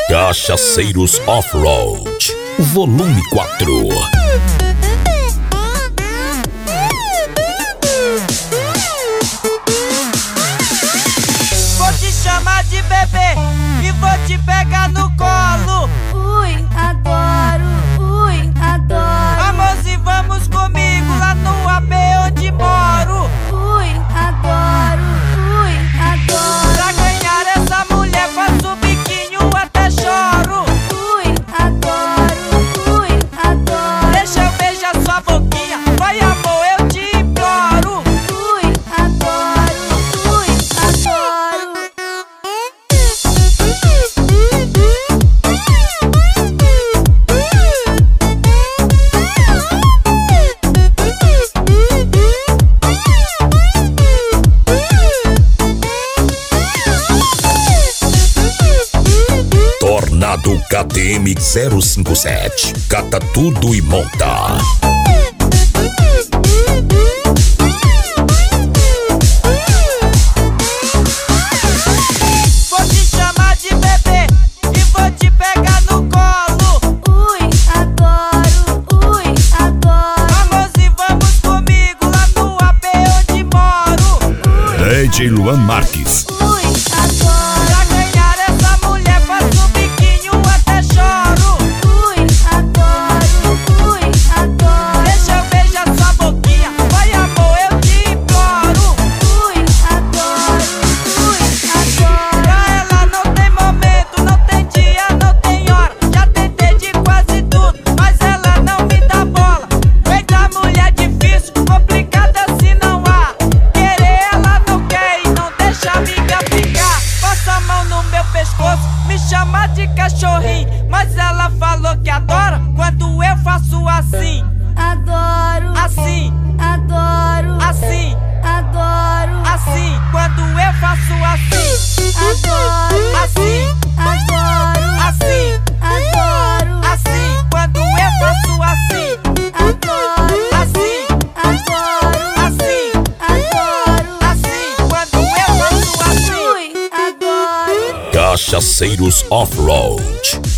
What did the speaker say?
Cachaceiros Off-Road, volume 4. Vou te chamar de bebê e vou te pegar no colo. Ui, adoro, ui, adoro. Amorzinho, vamos comigo lá no AP onde moro. Ui, adoro, adoro. Pra ganhar essa mulher faço biquinho até choro. Ui, adoro, adoro. Deixa eu beijar sua boquinha, vai amor, eu te imploro. Ui, adoro, adoro. Tornado KTM 057, cata tudo e monta. Vou te chamar de bebê e vou te pegar no colo. Ui, adoro, adoro. Amorzinho, vamos comigo lá no AP onde moro. DJ Luan Marques. Ui, adoro. Pra ganhar essa mulher faço biquinho até choro. Ui, adoro, adoro. Deixa eu beijar sua boquinha, vai amor, eu te imploro. Ui, adoro, adoro. Pra ela não tem momento, não tem dia, não tem hora. Já tentei de quase tudo, mas ela não me dá bola. Feita mulher difícil, complicada se não há. Querer ela não quer e não deixa a amiga ficar. Passa a mão no meu pescoço, me chama de cachorrinho, mas ela falou que adora quando eu faço assim, Adoro, assim, adoro, assim, adoro, assim. Quando eu faço assim, adoro, assim, adoro, assim, adoro, assim. Quando eu faço assim, adoro, assim, adoro, assim, adoro, assim. Quando eu faço assim. ui, adoro. Cachaceiros Off-Road,